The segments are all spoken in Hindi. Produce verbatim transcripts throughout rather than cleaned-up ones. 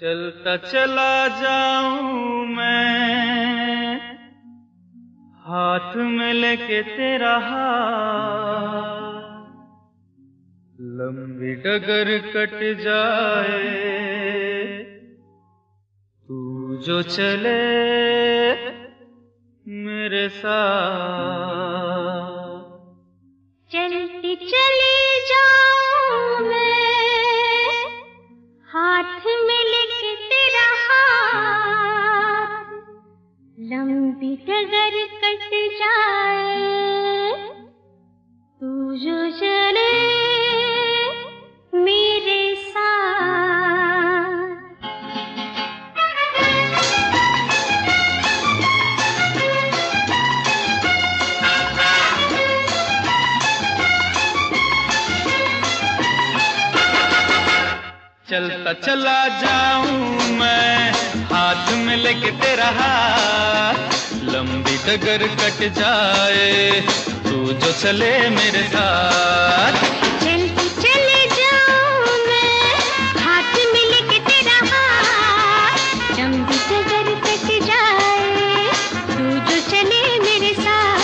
चलता चला जाऊं मैं हाथ में लेके तेरा हाथ, लंबी डगर कट जाए तू जो चले मेरे साथ। चलती चली जाऊं मैं हाथ में लेके तेरा हाथ, लंबी डगर कट जाए तू जो चले मेरे साथ। चलता चला जाऊं मैं हाथ में लेके तेरा हाथ, लंबी डगर कट जाए तू जो चले मेरे साथ। चलती चले जाऊं मैं हाथ में लेके तेरा हाथ, लंबी डगर कट जाए तू जो चले मेरे साथ।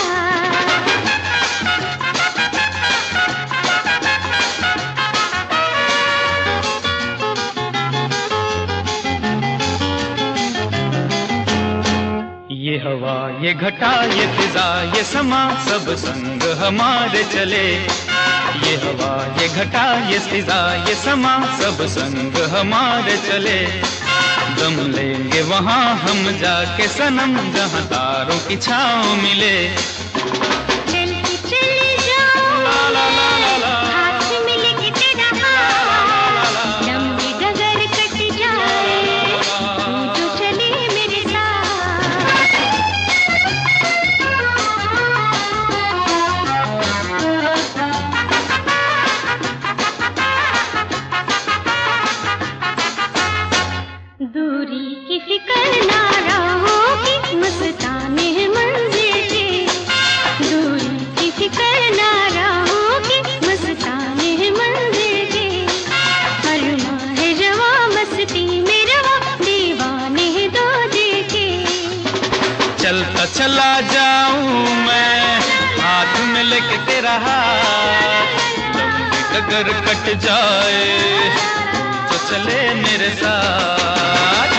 ये हवा ये घटा ये फिजा ये समा सब संग हमारे चले, ये हवा ये घटा ये फिजा ये समा सब संग हमारे चले। दम लेंगे वहाँ हम जाके सनम जहाँ तारों की छाँव मिले। चलती चली जाऊं ला ला ला ला ला, हाथ में लेके तेरा हाथ, लंबी डगर कट जाए तू जो चले मेरे साथ। दूरी की फिक्र ना रहोगी मस्ताने मंजिल की, दूरी की फिक्र ना रहोगी मस्ताने मंजिल की। अरमा है जवा मस्ती में रवा दीवाने दो दिल के। चलता चला जाऊं मैं हाथ में लेके तेरा हाथ, लंबी डगर कट जाए तो चले मेरे साथ।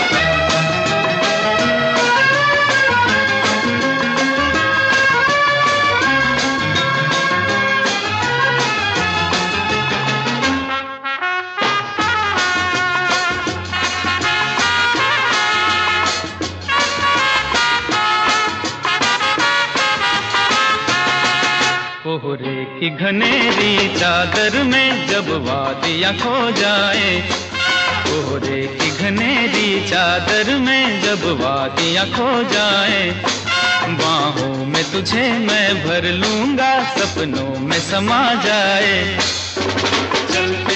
कोहरे की घनेरी चादर में जब वादियाँ खो जाए, कोहरे की घनेरी चादर में जब वादियाँ खो जाए, बाहों में तुझे मैं भर लूंगा सपनों में समा जाए। चल